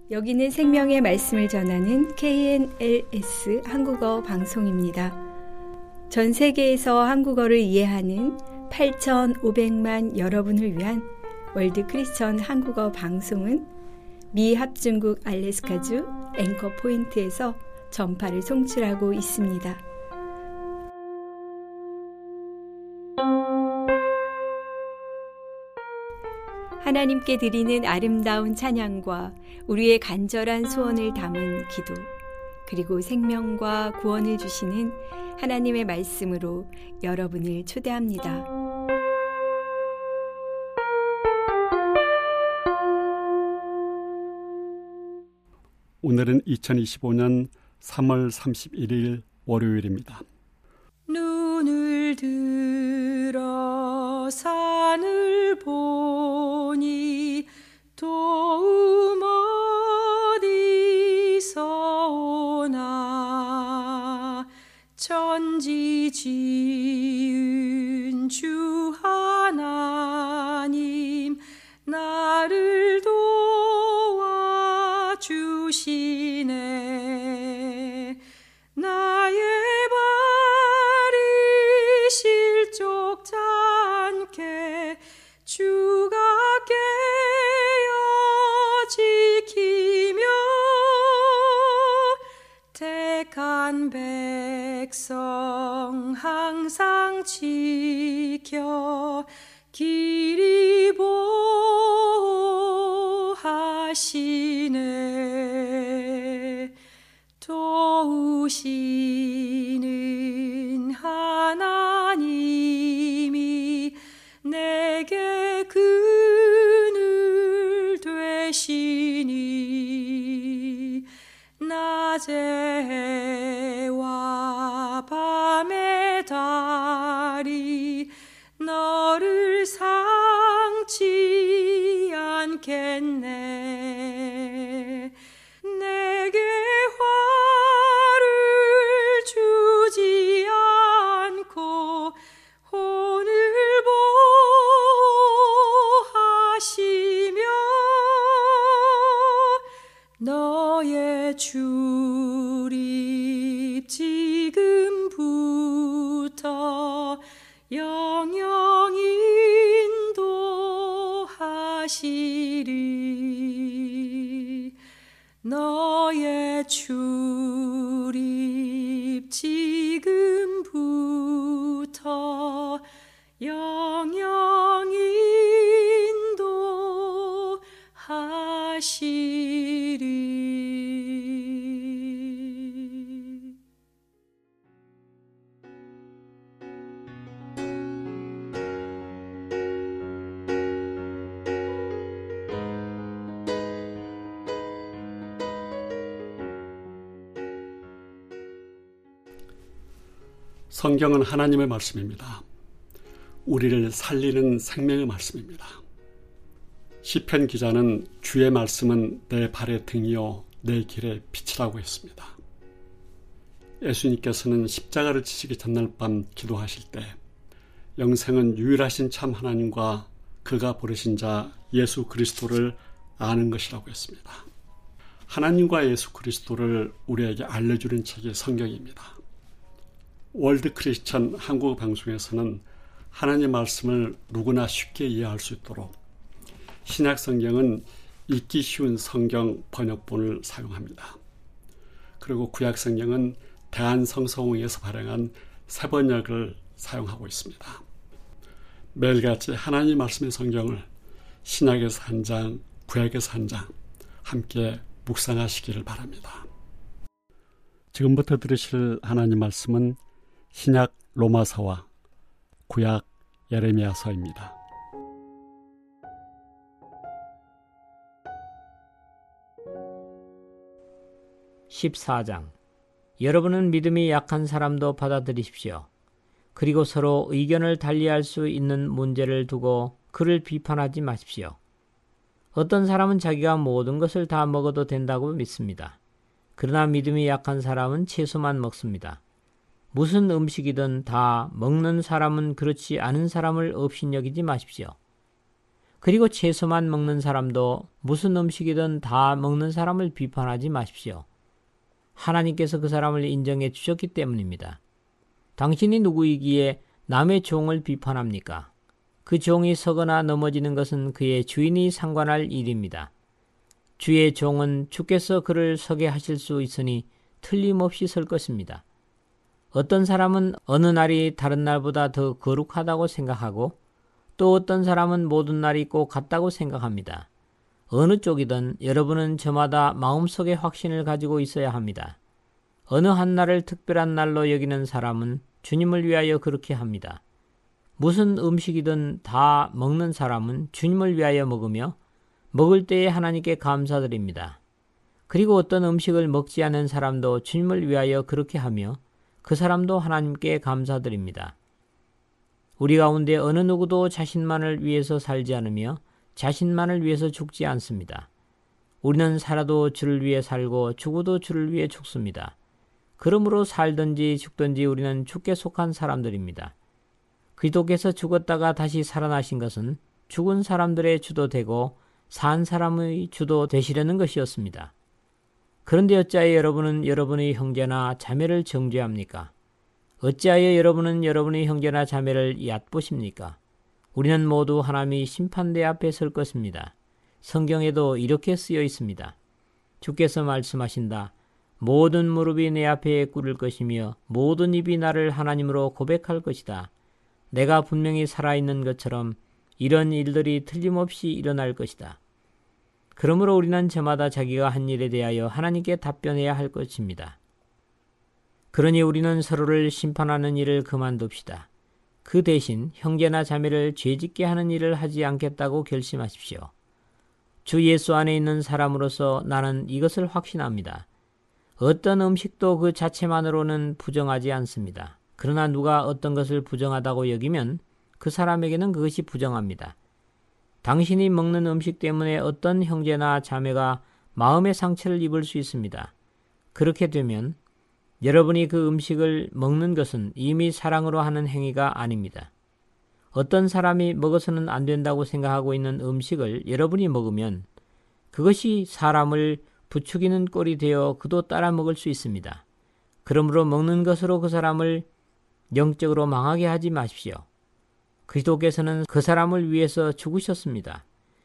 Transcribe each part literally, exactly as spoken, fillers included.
여기는 생명의 말씀을 전하는 케이엔엘에스 한국어 방송입니다. 전 세계에서 한국어를 이해하는 팔천오백만 여러분을 위한 월드 크리스천 한국어 방송은 미 합중국 알래스카주 앵커 포인트에서 전파를 송출하고 있습니다. 하나님께 드리는 아름다운 찬양과 우리의 간절한 소원을 담은 기도, 그리고 생명과 구원을 주시는 하나님의 말씀으로 여러분을 초대합니다. 오늘은 이천이십오 년 삼월 삼십일일 월요일입니다. 눈을 들어 산을 보니 도움 어디서 오나. 천지 지은 주 하나님 나를 도와주시네. 나의 발이 실족지 않게 주가 깨어 지키며 택한 백성 항상 지켜 길이 보호하시네. 도우시는 하나님이 내게 그늘 되시니. 낮의 해와 밤의 달이 너를 상치 않겠네. 내게 화를 주지 않고 혼을 보호하시며 너의 출입 지금부터 영영 인도하시리. 너의 출입 지금부터 영영 인도하시리. 성경은 하나님의 말씀입니다. 우리를 살리는 생명의 말씀입니다. 시편 기자는 주의 말씀은 내 발의 등이요 내 길의 빛이라고 했습니다. 예수님께서는 십자가를 지시기 전날 밤 기도하실 때 영생은 유일하신 참 하나님과 그가 부르신 자 예수 그리스도를 아는 것이라고 했습니다. 하나님과 예수 그리스도를 우리에게 알려주는 책이 성경입니다. 월드 크리스천 한국어 방송에서는 하나님 말씀을 누구나 쉽게 이해할 수 있도록 신약 성경은 읽기 쉬운 성경 번역본을 사용합니다. 그리고 구약 성경은 대한성서공회에서 발행한 새 번역을 사용하고 있습니다. 매일같이 하나님 말씀의 성경을 신약에서 한 장, 구약에서 한 장 함께 묵상하시기를 바랍니다. 지금부터 들으실 하나님 말씀은 신약 로마서와 구약 예레미야서입니다. 십사 장. 여러분은 믿음이 약한 사람도 받아들이십시오. 그리고 서로 의견을 달리할 수 있는 문제를 두고 그를 비판하지 마십시오. 어떤 사람은 자기가 모든 것을 다 먹어도 된다고 믿습니다. 그러나 믿음이 약한 사람은 채소만 먹습니다. 무슨 음식이든 다 먹는 사람은 그렇지 않은 사람을 업신여기지 마십시오. 그리고 채소만 먹는 사람도 무슨 음식이든 다 먹는 사람을 비판하지 마십시오. 하나님께서 그 사람을 인정해 주셨기 때문입니다. 당신이 누구이기에 남의 종을 비판합니까? 그 종이 서거나 넘어지는 것은 그의 주인이 상관할 일입니다. 주의 종은 주께서 그를 서게 하실 수 있으니 틀림없이 설 것입니다. 어떤 사람은 어느 날이 다른 날보다 더 거룩하다고 생각하고 또 어떤 사람은 모든 날이 꼭 같다고 생각합니다. 어느 쪽이든 여러분은 저마다 마음속에 확신을 가지고 있어야 합니다. 어느 한 날을 특별한 날로 여기는 사람은 주님을 위하여 그렇게 합니다. 무슨 음식이든 다 먹는 사람은 주님을 위하여 먹으며 먹을 때에 하나님께 감사드립니다. 그리고 어떤 음식을 먹지 않는 사람도 주님을 위하여 그렇게 하며 그 사람도 하나님께 감사드립니다. 우리 가운데 어느 누구도 자신만을 위해서 살지 않으며 자신만을 위해서 죽지 않습니다. 우리는 살아도 주를 위해 살고 죽어도 주를 위해 죽습니다. 그러므로 살든지 죽든지 우리는 주께 속한 사람들입니다. 그리스도께서 죽었다가 다시 살아나신 것은 죽은 사람들의 주도 되고 산 사람의 주도 되시려는 것이었습니다. 그런데 어찌하여 여러분은 여러분의 형제나 자매를 정죄합니까? 어찌하여 여러분은 여러분의 형제나 자매를 얕보십니까? 우리는 모두 하나님의 심판대 앞에 설 것입니다. 성경에도 이렇게 쓰여 있습니다. 주께서 말씀하신다. 모든 무릎이 내 앞에 꿇을 것이며 모든 입이 나를 하나님으로 고백할 것이다. 내가 분명히 살아있는 것처럼 이런 일들이 틀림없이 일어날 것이다. 그러므로 우리는 저마다 자기가 한 일에 대하여 하나님께 답변해야 할 것입니다. 그러니 우리는 서로를 심판하는 일을 그만둡시다. 그 대신 형제나 자매를 죄짓게 하는 일을 하지 않겠다고 결심하십시오. 주 예수 안에 있는 사람으로서 나는 이것을 확신합니다. 어떤 음식도 그 자체만으로는 부정하지 않습니다. 그러나 누가 어떤 것을 부정하다고 여기면 그 사람에게는 그것이 부정합니다. 당신이 먹는 음식 때문에 어떤 형제나 자매가 마음의 상처를 입을 수 있습니다. 그렇게 되면 여러분이 그 음식을 먹는 것은 이미 사랑으로 하는 행위가 아닙니다. 어떤 사람이 먹어서는 안 된다고 생각하고 있는 음식을 여러분이 먹으면 그것이 사람을 부추기는 꼴이 되어 그도 따라 먹을 수 있습니다. 그러므로 먹는 것으로 그 사람을 영적으로 망하게 하지 마십시오. 그리스도께서는 그 사람을 위해서 죽으셨습니다.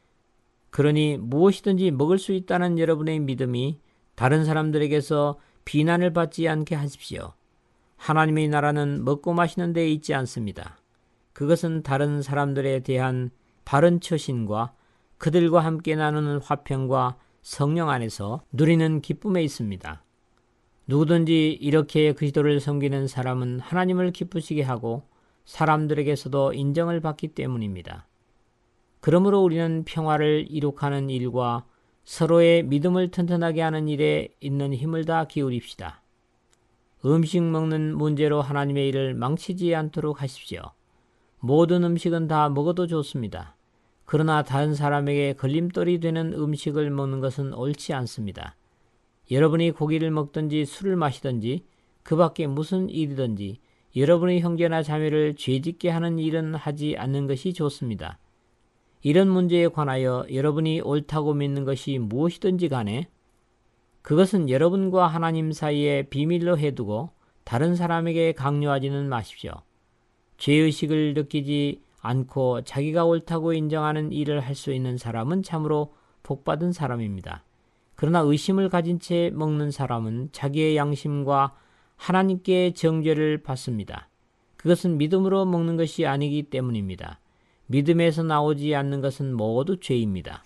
그러니 무엇이든지 먹을 수 있다는 여러분의 믿음이 다른 사람들에게서 비난을 받지 않게 하십시오. 하나님의 나라는 먹고 마시는 데 있지 않습니다. 그것은 다른 사람들에 대한 바른 처신과 그들과 함께 나누는 화평과 성령 안에서 누리는 기쁨에 있습니다. 누구든지 이렇게 그리스도를 섬기는 사람은 하나님을 기쁘시게 하고 사람들에게서도 인정을 받기 때문입니다. 그러므로 우리는 평화를 이룩하는 일과 서로의 믿음을 튼튼하게 하는 일에 있는 힘을 다 기울입시다. 음식 먹는 문제로 하나님의 일을 망치지 않도록 하십시오. 모든 음식은 다 먹어도 좋습니다. 그러나 다른 사람에게 걸림돌이 되는 음식을 먹는 것은 옳지 않습니다. 여러분이 고기를 먹든지 술을 마시든지 그 밖에 무슨 일이든지 여러분의 형제나 자매를 죄짓게 하는 일은 하지 않는 것이 좋습니다. 이런 문제에 관하여 여러분이 옳다고 믿는 것이 무엇이든지 간에 그것은 여러분과 하나님 사이에 비밀로 해두고 다른 사람에게 강요하지는 마십시오. 죄의식을 느끼지 않고 자기가 옳다고 인정하는 일을 할 수 있는 사람은 참으로 복받은 사람입니다. 그러나 의심을 가진 채 먹는 사람은 자기의 양심과 하나님께 정죄를 받습니다. 그것은 믿음으로 먹는 것이 아니기 때문입니다. 믿음에서 나오지 않는 것은 모두 죄입니다.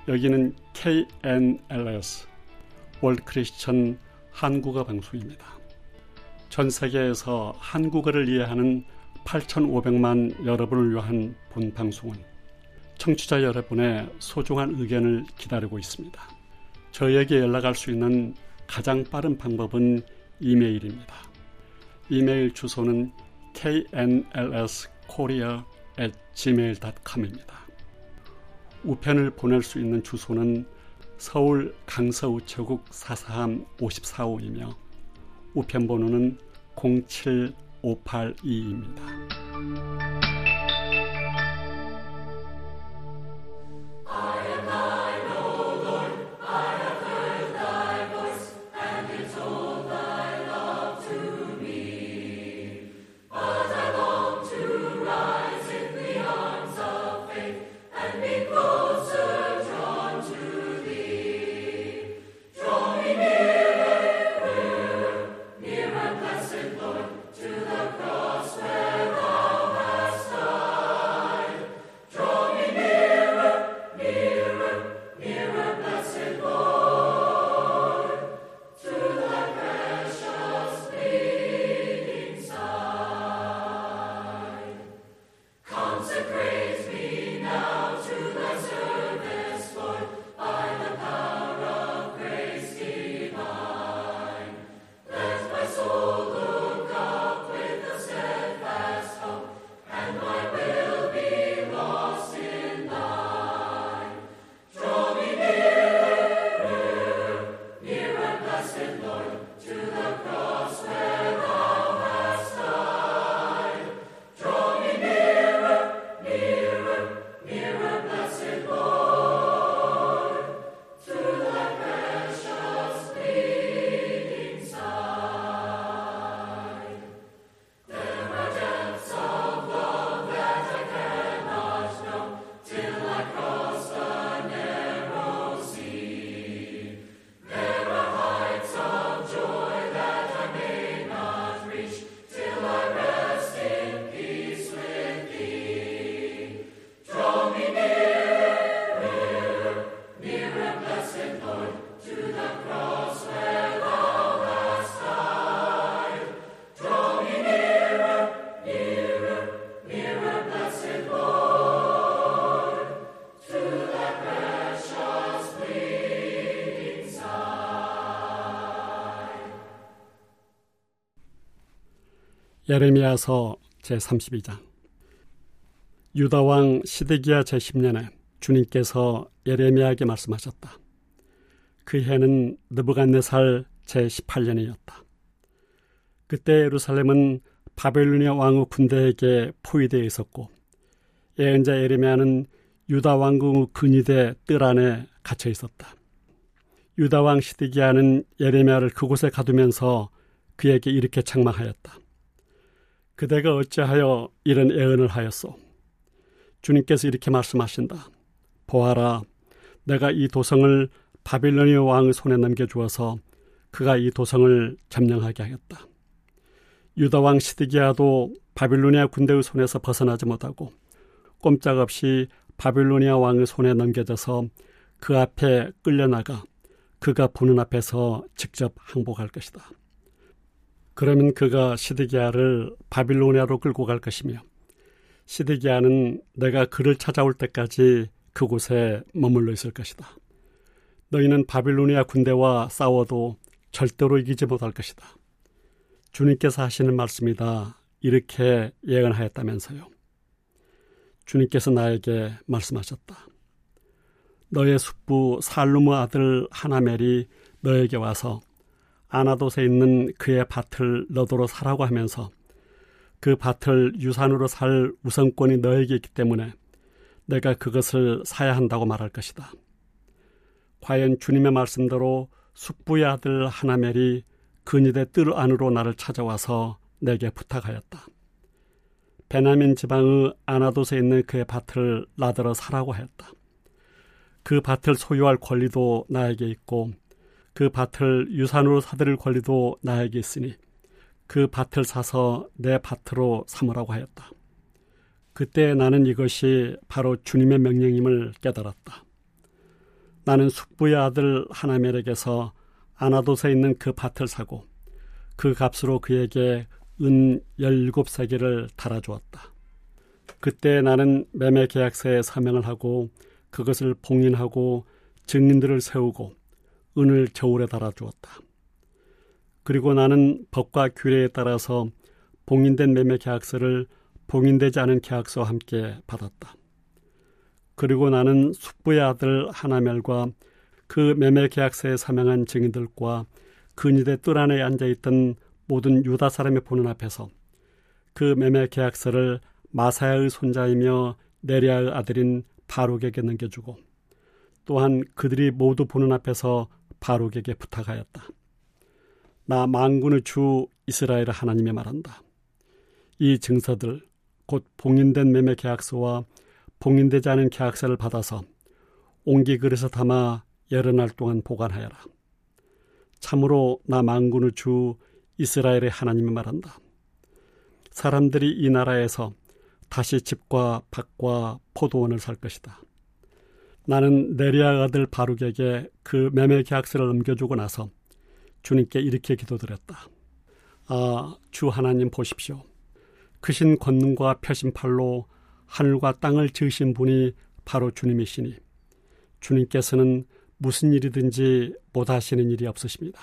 여기는 케이 엔 엘 에스 월드 크리스천 한국어 방송입니다. 전 세계에서 한국어를 이해하는 팔천오백만 여러분을 위한 본 방송은 청취자 여러분의 소중한 의견을 기다리고 있습니다. 저희에게 연락할 수 있는 가장 빠른 방법은 이메일입니다. 이메일 주소는 케이 엔 엘 에스 코리아 앳 지메일 닷 컴입니다. 우편을 보낼 수 있는 주소는 서울 강서우체국 사사함 오십사호이며 우편 번호는 공칠오팔이입니다. 예레미야서 제삼십이 장. 유다왕 시드기야 제십 년에 주님께서 예레미야에게 말씀하셨다. 그 해는 느부갓네살 제십팔 년이었다. 그때 예루살렘은 바벨로니아 왕의 군대에게 포위되어 있었고 예언자 예레미야는 유다 왕궁의 근위대 뜰 안에 갇혀 있었다. 유다 왕 시드기야는 예레미야를 그곳에 가두면서 그에게 이렇게 책망하였다. 그대가 어찌하여 이런 예언을 하였소? 주님께서 이렇게 말씀하신다. 보아라, 내가 이 도성을 바빌로니아 왕의 손에 넘겨주어서 그가 이 도성을 점령하게 하겠다. 유다 왕 시드기야도 바빌로니아 군대의 손에서 벗어나지 못하고 꼼짝없이 바빌로니아 왕의 손에 넘겨져서 그 앞에 끌려나가 그가 보는 앞에서 직접 항복할 것이다. 그러면 그가 시드기야를 바빌로니아로 끌고 갈 것이며 시드기야는 내가 그를 찾아올 때까지 그곳에 머물러 있을 것이다. 너희는 바빌로니아 군대와 싸워도 절대로 이기지 못할 것이다. 주님께서 하시는 말씀이다. 이렇게 예언하였다면서요. 주님께서 나에게 말씀하셨다. 너의 숙부 살룸의 아들 하나멜이 너에게 와서 아나돗에 있는 그의 밭을 너더러 사라고 하면서 그 밭을 유산으로 살 우선권이 너에게 있기 때문에 내가 그것을 사야 한다고 말할 것이다. 과연 주님의 말씀대로 숙부의 아들 하나멜이 근위대 뜰 안으로 나를 찾아와서 내게 부탁하였다. 베냐민 지방의 아나돗에 있는 그의 밭을 나더러 사라고 하였다. 그 밭을 소유할 권리도 나에게 있고 그 밭을 유산으로 사들일 권리도 나에게 있으니 그 밭을 사서 내 밭으로 삼으라고 하였다. 그때 나는 이것이 바로 주님의 명령임을 깨달았다. 나는 숙부의 아들 하나멜에게서 아나돗에 있는 그 밭을 사고 그 값으로 그에게 은 열일곱 세겔을 달아주었다. 그때 나는 매매 계약서에 서명을 하고 그것을 봉인하고 증인들을 세우고 은을 저울에 달아주었다. 그리고 나는 법과 규례에 따라서 봉인된 매매 계약서를 봉인되지 않은 계약서와 함께 받았다. 그리고 나는 숙부의 아들 하나멜과 그 매매 계약서에 서명한 증인들과 근위대 뜰 안에 앉아있던 모든 유다 사람의 보는 앞에서 그 매매 계약서를 마사야의 손자이며 네리아의 아들인 바룩에게 넘겨주고 또한 그들이 모두 보는 앞에서 바룩에게 부탁하였다. 나 만군의 주 이스라엘 하나님이 말한다. 이 증서들 곧 봉인된 매매 계약서와 봉인되지 않은 계약서를 받아서 옹기 그릇에 담아 여러 날 동안 보관하여라. 참으로 나 만군의 주 이스라엘의 하나님이 말한다. 사람들이 이 나라에서 다시 집과 밭과 포도원을 살 것이다. 나는 네리아 아들 바룩에게 그 매매 계약서를 넘겨주고 나서 주님께 이렇게 기도드렸다. 아, 주 하나님 보십시오. 크신 권능과 펴신 팔로 하늘과 땅을 지으신 분이 바로 주님이시니 주님께서는 무슨 일이든지 못하시는 일이 없으십니다.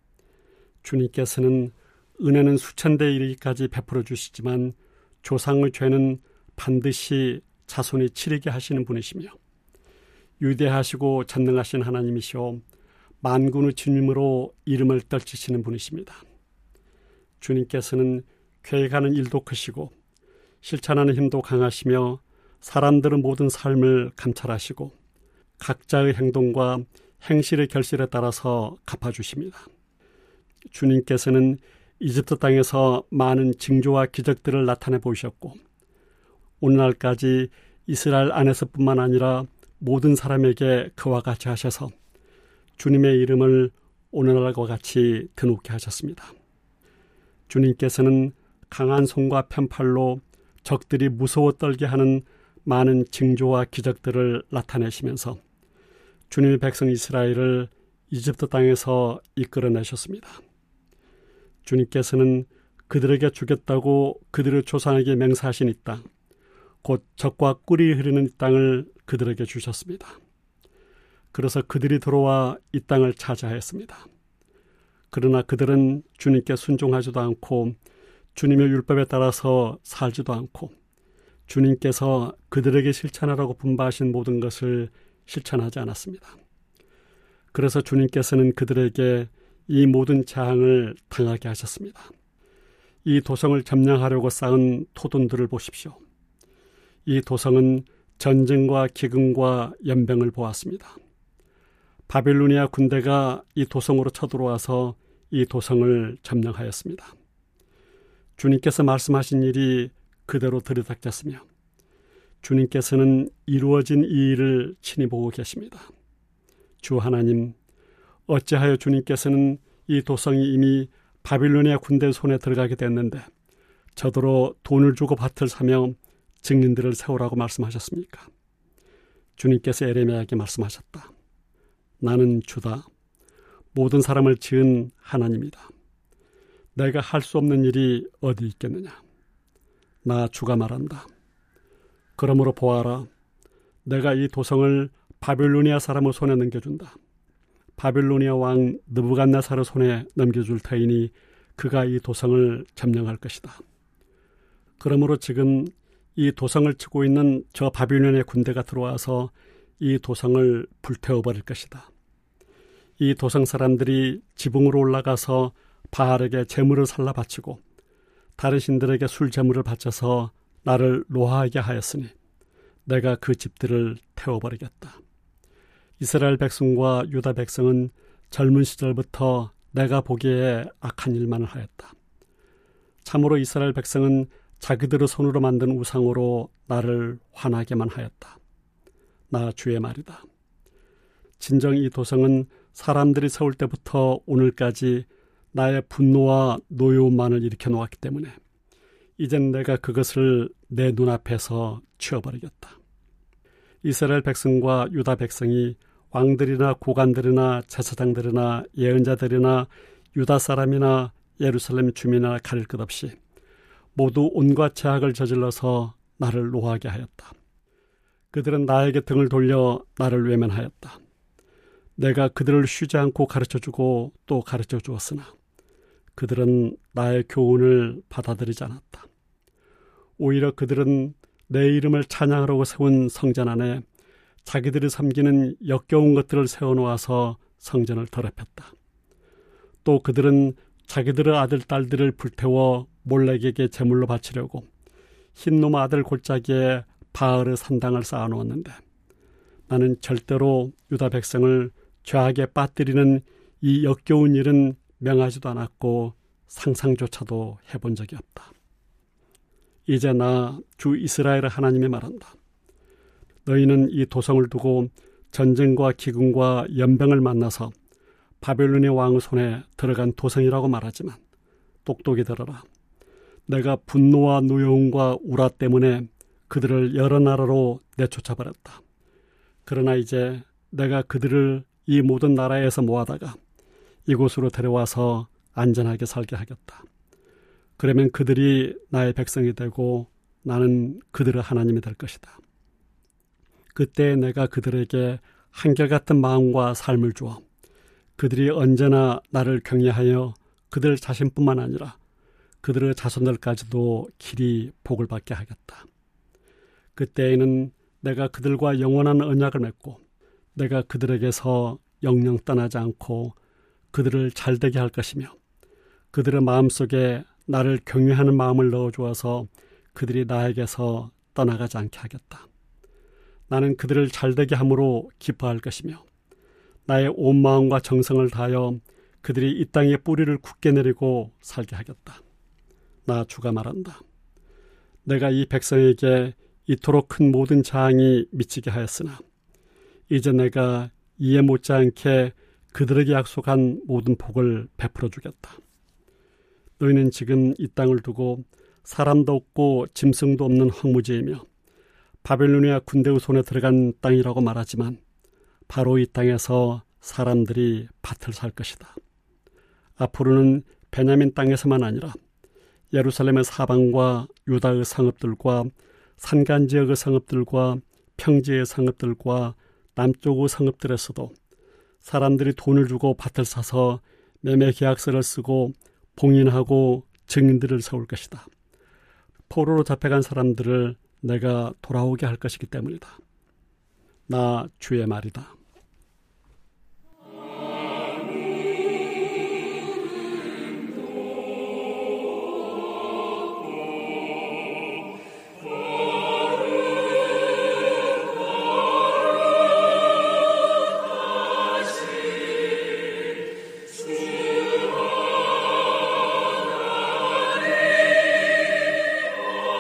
주님께서는 은혜는 수천 대 이르기까지 베풀어 주시지만 조상의 죄는 반드시 자손이 치르게 하시는 분이시며 위대하시고 전능하신 하나님이시오 만군의 주님으로 이름을 떨치시는 분이십니다. 주님께서는 계획하는 일도 크시고 실천하는 힘도 강하시며 사람들의 모든 삶을 감찰하시고 각자의 행동과 행실의 결실에 따라서 갚아주십니다. 주님께서는 이집트 땅에서 많은 징조와 기적들을 나타내 보이셨고 오늘날까지 이스라엘 안에서뿐만 아니라 모든 사람에게 그와 같이 하셔서 주님의 이름을 오늘날과 같이 드높게 하셨습니다. 주님께서는 강한 손과 편팔로 적들이 무서워 떨게 하는 많은 징조와 기적들을 나타내시면서 주님의 백성 이스라엘을 이집트 땅에서 이끌어내셨습니다. 주님께서는 그들에게 주겠다고 그들의 조상에게 맹세하신 이 땅, 곧 젖과 꿀이 흐르는 이 땅을 그들에게 주셨습니다. 그래서 그들이 들어와 이 땅을 차지하였습니다. 그러나 그들은 주님께 순종하지도 않고 주님의 율법에 따라서 살지도 않고 주님께서 그들에게 실천하라고 분바하신 모든 것을 실천하지 않았습니다. 그래서 주님께서는 그들에게 이 모든 재앙을 당하게 하셨습니다. 이 도성을 점령하려고 쌓은 토돈들을 보십시오. 이 도성은 전쟁과 기근과 연병을 보았습니다. 바빌로니아 군대가 이 도성으로 쳐들어와서 이 도성을 점령하였습니다. 주님께서 말씀하신 일이 그대로 들이닥쳤으며 주님께서는 이루어진 이 일을 친히 보고 계십니다. 주 하나님, 어찌하여 주님께서는 이 도성이 이미 바빌로니아 군대 손에 들어가게 됐는데 저더러 돈을 주고 밭을 사며 증인들을 세우라고 말씀하셨습니까? 주님께서 에레미야에게 말씀하셨다. 나는 주다. 모든 사람을 지은 하나님이다. 내가 할 수 없는 일이 어디 있겠느냐. 나 주가 말한다. 그러므로 보아라. 내가 이 도성을 바빌로니아 사람의 손에 넘겨준다. 바빌로니아 왕 느부갓네살의 손에 넘겨줄 터이니 그가 이 도성을 점령할 것이다. 그러므로 지금 이 도성을 치고 있는 저 바빌로니아 군대가 들어와서 이 도성을 불태워버릴 것이다. 이 도성 사람들이 지붕으로 올라가서 바알에게 제물을 살라 바치고 다른 신들에게 술 제물을 바쳐서 나를 노하게 하였으니 내가 그 집들을 태워버리겠다. 이스라엘 백성과 유다 백성은 젊은 시절부터 내가 보기에 악한 일만을 하였다. 참으로 이스라엘 백성은 자기들의 손으로 만든 우상으로 나를 화나게만 하였다. 나 주의 말이다. 진정 이 도성은 사람들이 세울 때부터 오늘까지 나의 분노와 노여움만을 일으켜 놓았기 때문에 이젠 내가 그것을 내 눈앞에서 치워버리겠다. 이스라엘 백성과 유다 백성이 왕들이나 고관들이나 제사장들이나 예언자들이나 유다 사람이나 예루살렘 주민이나 가릴 것 없이 모두 온갖 죄악을 저질러서 나를 노하게 하였다. 그들은 나에게 등을 돌려 나를 외면하였다. 내가 그들을 쉬지 않고 가르쳐주고 또 가르쳐 주었으나 그들은 나의 교훈을 받아들이지 않았다. 오히려 그들은 내 이름을 찬양하라고 세운 성전 안에 자기들이 섬기는 역겨운 것들을 세워놓아서 성전을 더럽혔다. 또 그들은 자기들의 아들, 딸들을 불태워 몰렉에게 제물로 바치려고 흰놈 아들 골짜기에 바알의 산당을 쌓아놓았는데 나는 절대로 유다 백성을 죄악에 빠뜨리는 이 역겨운 일은 명하지도 않았고 상상조차도 해본 적이 없다. 이제 나 주 이스라엘의 하나님이 말한다. 너희는 이 도성을 두고 전쟁과 기근과 연병을 만나서 바벨론의 왕의 손에 들어간 도성이라고 말하지만 똑똑히 들어라. 내가 분노와 노여움과 우라 때문에 그들을 여러 나라로 내쫓아버렸다. 그러나 이제 내가 그들을 이 모든 나라에서 모아다가 이곳으로 데려와서 안전하게 살게 하겠다. 그러면 그들이 나의 백성이 되고 나는 그들의 하나님이 될 것이다. 그때 내가 그들에게 한결같은 마음과 삶을 주어 그들이 언제나 나를 경외하여 그들 자신뿐만 아니라 그들의 자손들까지도 길이 복을 받게 하겠다. 그때에는 내가 그들과 영원한 언약을 맺고 내가 그들에게서 영영 떠나지 않고 그들을 잘되게 할 것이며 그들의 마음속에 나를 경외하는 마음을 넣어주어서 그들이 나에게서 떠나가지 않게 하겠다. 나는 그들을 잘되게 함으로 기뻐할 것이며 나의 온 마음과 정성을 다하여 그들이 이 땅에 뿌리를 굳게 내리고 살게 하겠다. 나 주가 말한다. 내가 이 백성에게 이토록 큰 모든 재앙이 미치게 하였으나 이제 내가 이해 못지않게 그들에게 약속한 모든 복을 베풀어 주겠다. 너희는 지금 이 땅을 두고 사람도 없고 짐승도 없는 황무지이며 바벨로니아 군대의 손에 들어간 땅이라고 말하지만 바로 이 땅에서 사람들이 밭을 살 것이다. 앞으로는 베냐민 땅에서만 아니라 예루살렘의 사방과 유다의 성읍들과 산간지역의 성읍들과 평지의 성읍들과 남쪽의 성읍들에서도 사람들이 돈을 주고 밭을 사서 매매 계약서를 쓰고 봉인하고 증인들을 세울 것이다. 포로로 잡혀간 사람들을 내가 돌아오게 할 것이기 때문이다. 나 주의 말이다.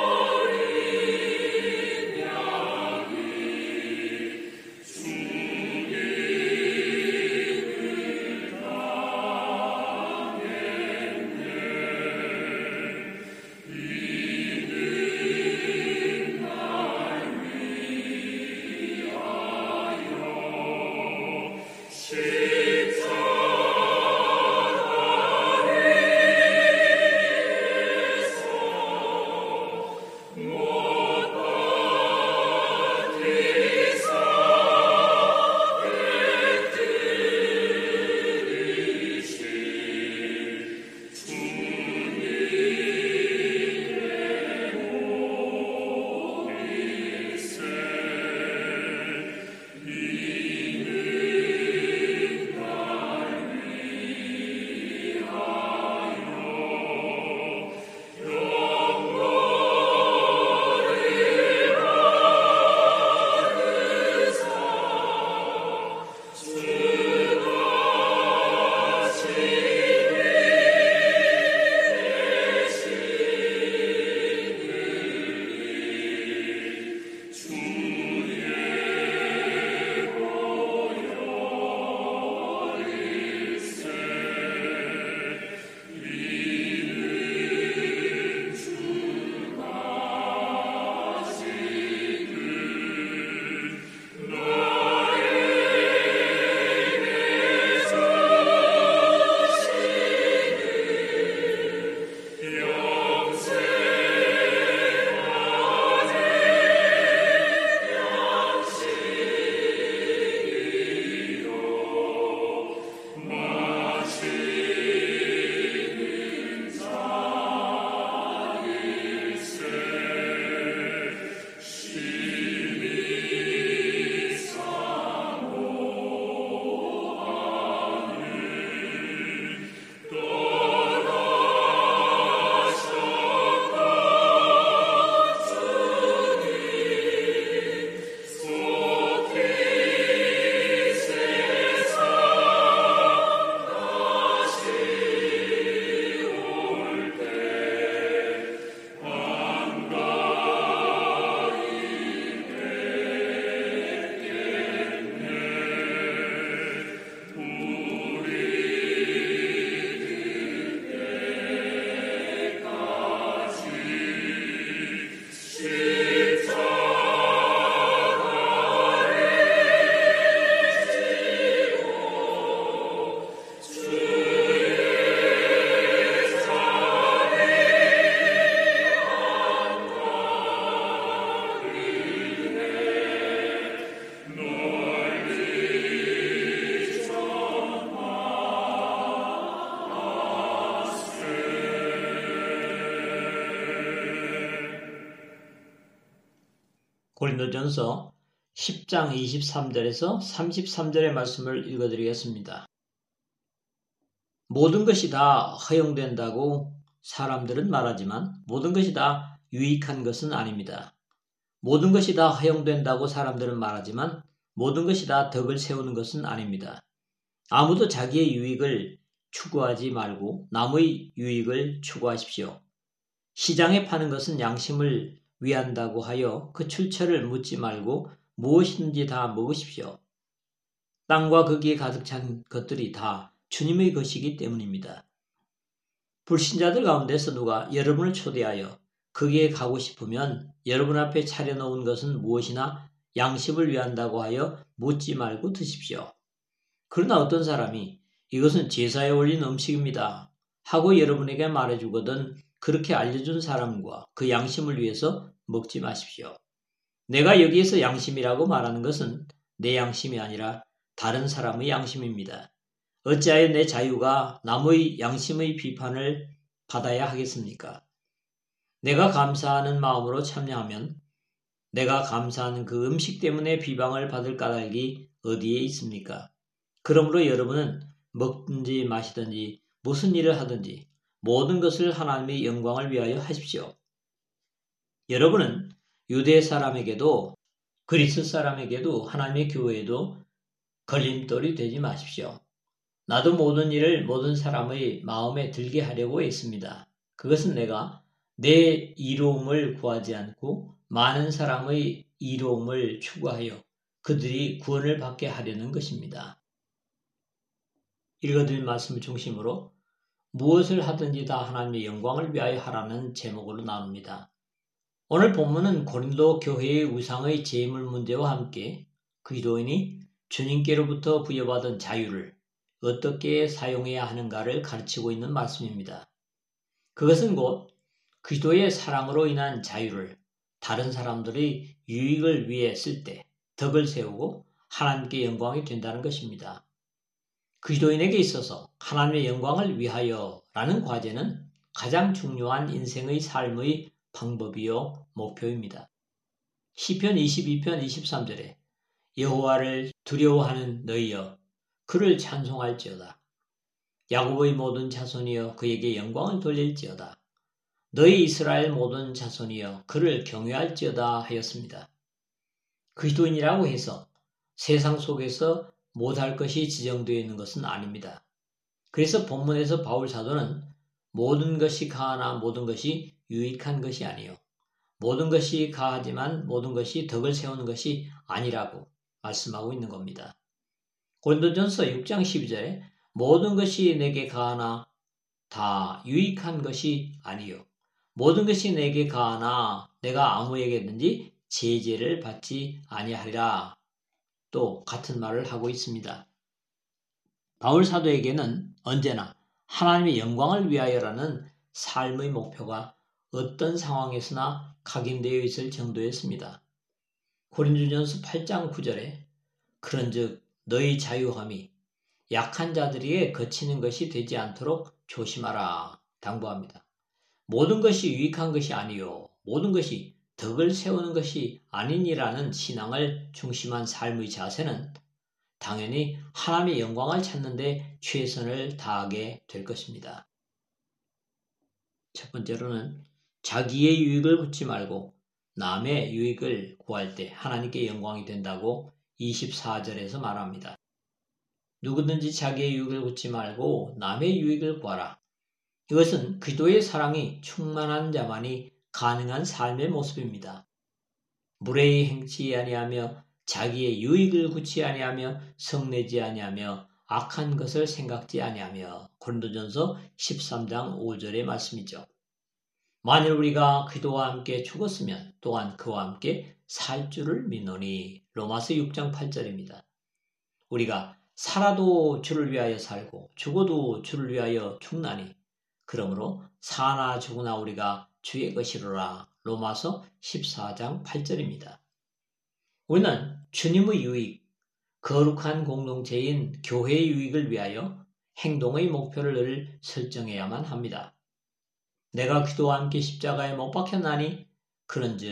See 고린도전서 십 장 이십삼 절에서 삼십삼 절의 말씀을 읽어드리겠습니다. 모든 것이 다 허용된다고 사람들은 말하지만 모든 것이 다 유익한 것은 아닙니다. 모든 것이 다 허용된다고 사람들은 말하지만 모든 것이 다 덕을 세우는 것은 아닙니다. 아무도 자기의 유익을 추구하지 말고 남의 유익을 추구하십시오. 시장에 파는 것은 양심을 위한다고 하여 그 출처를 묻지 말고 무엇이든지 다 먹으십시오. 땅과 거기에 가득 찬 것들이 다 주님의 것이기 때문입니다. 불신자들 가운데서 누가 여러분을 초대하여 거기에 가고 싶으면 여러분 앞에 차려놓은 것은 무엇이나 양식을 위한다고 하여 묻지 말고 드십시오. 그러나 어떤 사람이 이것은 제사에 올린 음식입니다 하고 여러분에게 말해주거든 그렇게 알려준 사람과 그 양심을 위해서 먹지 마십시오. 내가 여기에서 양심이라고 말하는 것은 내 양심이 아니라 다른 사람의 양심입니다. 어찌하여 내 자유가 남의 양심의 비판을 받아야 하겠습니까? 내가 감사하는 마음으로 참여하면 내가 감사하는 그 음식 때문에 비방을 받을 까닭이 어디에 있습니까? 그러므로 여러분은 먹든지 마시든지 무슨 일을 하든지 모든 것을 하나님의 영광을 위하여 하십시오. 여러분은 유대 사람에게도 그리스 사람에게도 하나님의 교회에도 걸림돌이 되지 마십시오. 나도 모든 일을 모든 사람의 마음에 들게 하려고 했습니다. 그것은 내가 내 이로움을 구하지 않고 많은 사람의 이로움을 추구하여 그들이 구원을 받게 하려는 것입니다. 읽어드린 말씀을 중심으로 무엇을 하든지 다 하나님의 영광을 위하여 하라는 제목으로 나눕니다. 오늘 본문은 고린도 교회의 우상의 제물 문제와 함께 그리스도인이 주님께로부터 부여받은 자유를 어떻게 사용해야 하는가를 가르치고 있는 말씀입니다. 그것은 곧 그리스도의 사랑으로 인한 자유를 다른 사람들의 유익을 위해 쓸 때 덕을 세우고 하나님께 영광이 된다는 것입니다. 그리스도인에게 있어서 하나님의 영광을 위하여라는 과제는 가장 중요한 인생의 삶의 방법이요 목표입니다. 시편 이십이 편 이십삼 절에 여호와를 두려워하는 너희여 그를 찬송할지어다. 야곱의 모든 자손이여 그에게 영광을 돌릴지어다. 너희 이스라엘 모든 자손이여 그를 경외할지어다 하였습니다. 그리스도인이라고 해서 세상 속에서 못할 것이 지정되어 있는 것은 아닙니다. 그래서 본문에서 바울 사도는 모든 것이 가하나 모든 것이 유익한 것이 아니요 모든 것이 가하지만 모든 것이 덕을 세우는 것이 아니라고 말씀하고 있는 겁니다. 고린도전서 육 장 십이 절에 모든 것이 내게 가하나 다 유익한 것이 아니요 모든 것이 내게 가하나 내가 아무에게든지 제재를 받지 아니하리라. 또 같은 말을 하고 있습니다. 바울 사도에게는 언제나 하나님의 영광을 위하여라는 삶의 목표가 어떤 상황에서나 각인되어 있을 정도였습니다. 고린도전서 팔 장 구 절에 그런즉 너희 자유함이 약한 자들에게 거치는 것이 되지 않도록 조심하라 당부합니다. 모든 것이 유익한 것이 아니요 모든 것이 덕을 세우는 것이 아니니라는 신앙을 중심한 삶의 자세는 당연히 하나님의 영광을 찾는 데 최선을 다하게 될 것입니다. 첫 번째로는 자기의 유익을 묻지 말고 남의 유익을 구할 때 하나님께 영광이 된다고 이십사 절에서 말합니다. 누구든지 자기의 유익을 묻지 말고 남의 유익을 구하라. 이것은 그리스도의 사랑이 충만한 자만이 가능한 삶의 모습입니다. 무례히 행치 아니하며 자기의 유익을 구치 아니하며 성내지 아니하며 악한 것을 생각지 아니하며 고린도전서 십삼 장 오 절의 말씀이죠. 만일 우리가 그리스도와 함께 죽었으면 또한 그와 함께 살 줄을 믿노니 로마서 육 장 팔 절입니다. 우리가 살아도 주를 위하여 살고 죽어도 주를 위하여 죽나니 그러므로 사나 죽으나 우리가 주의 것이로라 로마서 십사 장 팔 절입니다. 우리는 주님의 유익, 거룩한 공동체인 교회의 유익을 위하여 행동의 목표를 늘 설정해야만 합니다. 내가 그리스도와 함께 십자가에 못 박혔나니 그런즉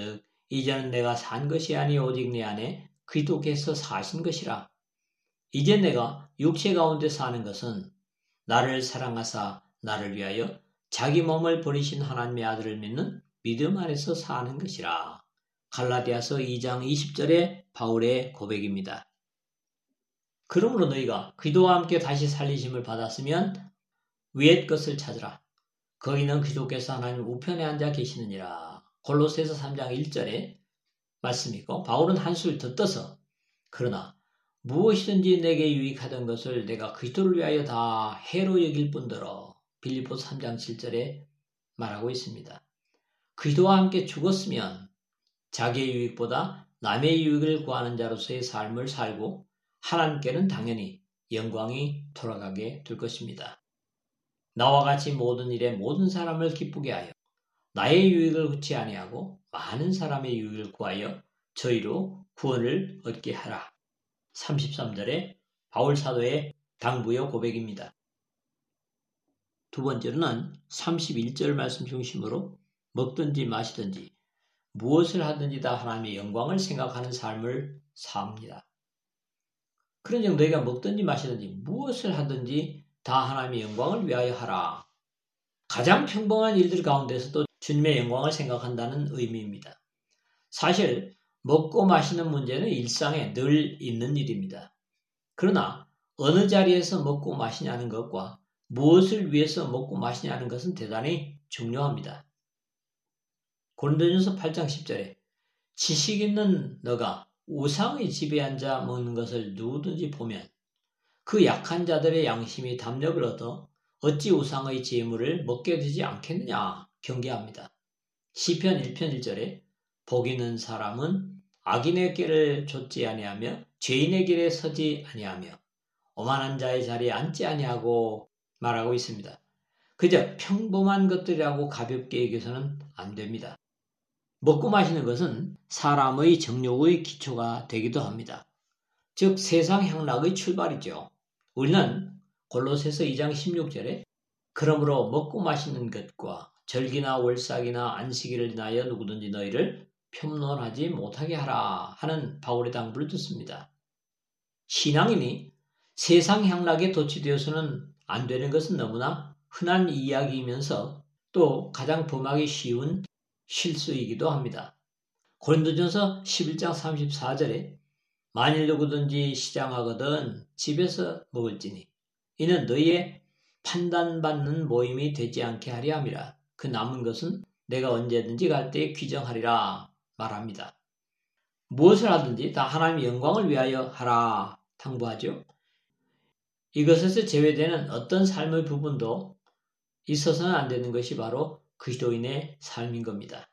이제는 내가 산 것이 아니 오직 내 안에 그리스도께서 사신 것이라. 이제 내가 육체 가운데 사는 것은 나를 사랑하사 나를 위하여 자기 몸을 버리신 하나님의 아들을 믿는 믿음 안에서 사는 것이라. 갈라디아서 이 장 이십 절의 바울의 고백입니다. 그러므로 너희가 그리스도와 함께 다시 살리심을 받았으면 위의 것을 찾으라. 거기는 그리스도께서 하나님 우편에 앉아 계시느니라. 골로새서 삼 장 일 절에 말씀이고, 바울은 한술 더 떠서 그러나 무엇이든지 내게 유익하던 것을 내가 그리스도를 위하여 다 해로 여길 뿐더러 빌립보서 삼 장 칠 절에 말하고 있습니다. 그리스도와 함께 죽었으면 자기의 유익보다 남의 유익을 구하는 자로서의 삶을 살고 하나님께는 당연히 영광이 돌아가게 될 것입니다. 나와 같이 모든 일에 모든 사람을 기쁘게 하여 나의 유익을 헛지 아니하고 많은 사람의 유익을 구하여 저희로 구원을 얻게 하라. 삼십삼 절에 바울 사도의 당부요 고백입니다. 두 번째로는 삼십일 절 말씀 중심으로 먹든지 마시든지 무엇을 하든지 다 하나님의 영광을 생각하는 삶을 삽니다. 그런즉 너희가 먹든지 마시든지 무엇을 하든지 다 하나님의 영광을 위하여 하라. 가장 평범한 일들 가운데서도 주님의 영광을 생각한다는 의미입니다. 사실 먹고 마시는 문제는 일상에 늘 있는 일입니다. 그러나 어느 자리에서 먹고 마시냐는 것과 무엇을 위해서 먹고 마시냐는 것은 대단히 중요합니다. 고린도전서 팔 장 십 절에 지식 있는 너가 우상의 집에 앉아 먹는 것을 누구든지 보면 그 약한 자들의 양심이 담력을 얻어 어찌 우상의 제물을 먹게 되지 않겠느냐 경계합니다. 시편 일 편 일 절에 복 있는 사람은 악인의 길을 좇지 아니하며 죄인의 길에 서지 아니하며 오만한 자의 자리에 앉지 아니하고 말하고 있습니다. 그저 평범한 것들이라고 가볍게 여겨서는 안 됩니다. 먹고 마시는 것은 사람의 정욕의 기초가 되기도 합니다. 즉 세상 향락의 출발이죠. 우리는 골로새서 이 장 십육 절에 그러므로 먹고 마시는 것과 절기나 월삭이나 안식일을 인하여 누구든지 너희를 편론하지 못하게 하라 하는 바울의 당부를 듣습니다. 신앙인이 세상 향락에 도취되어서는 안 되는 것은 너무나 흔한 이야기이면서 또 가장 범하기 쉬운 실수이기도 합니다. 고린도전서 십일 장 삼십사 절에 만일 누구든지 시장하거든 집에서 먹을지니 이는 너희의 판단받는 모임이 되지 않게 하려 함이라. 그 남은 것은 내가 언제든지 갈 때에 귀정하리라 말합니다. 무엇을 하든지 다 하나님의 영광을 위하여 하라 당부하죠. 이것에서 제외되는 어떤 삶의 부분도 있어서는 안 되는 것이 바로 그리스도인의 삶인 겁니다.